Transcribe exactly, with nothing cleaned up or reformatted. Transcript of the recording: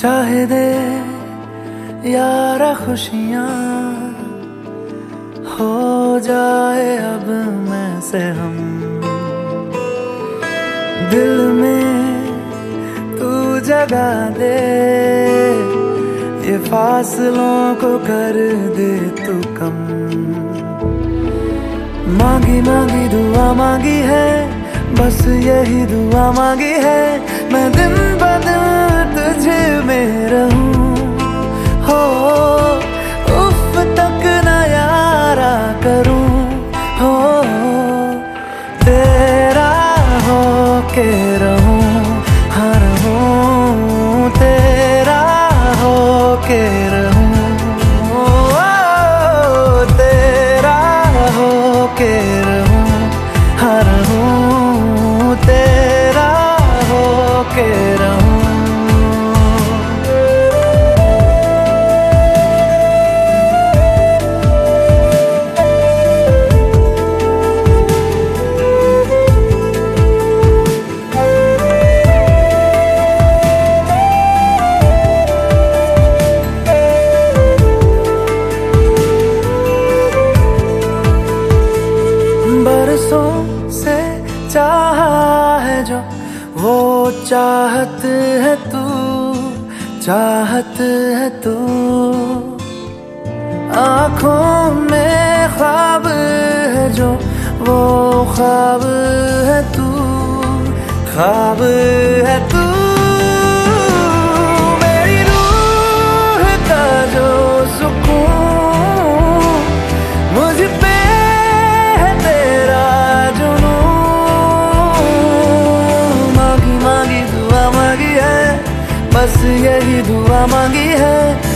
चाहे दे यारा खुशियाँ, हो जाए अब मैं से हम। दिल में तू जगा दे, ये फासलों को कर दे तू कम। मांगी मांगी दुआ मांगी है, बस यही दुआ मांगी है, मैं दिन ब दिन तुझ में रहूं। हो उफ तक न यारा करूं, हो तेरा हो के रहूं, हर हूं तेरा हो के रहूं, ओ तेरा हो के रहूं, हर हूं तेरा हो के रहूं। बरसों से चाहा है जो वो चाहत है तू, चाहत है तू। आँखों में ख्वाब है जो वो ख्वाब है तू, ख्वाब है तू। मेरी रूह का जो सुकून मुझ पे बस यही दुआ मांगी है,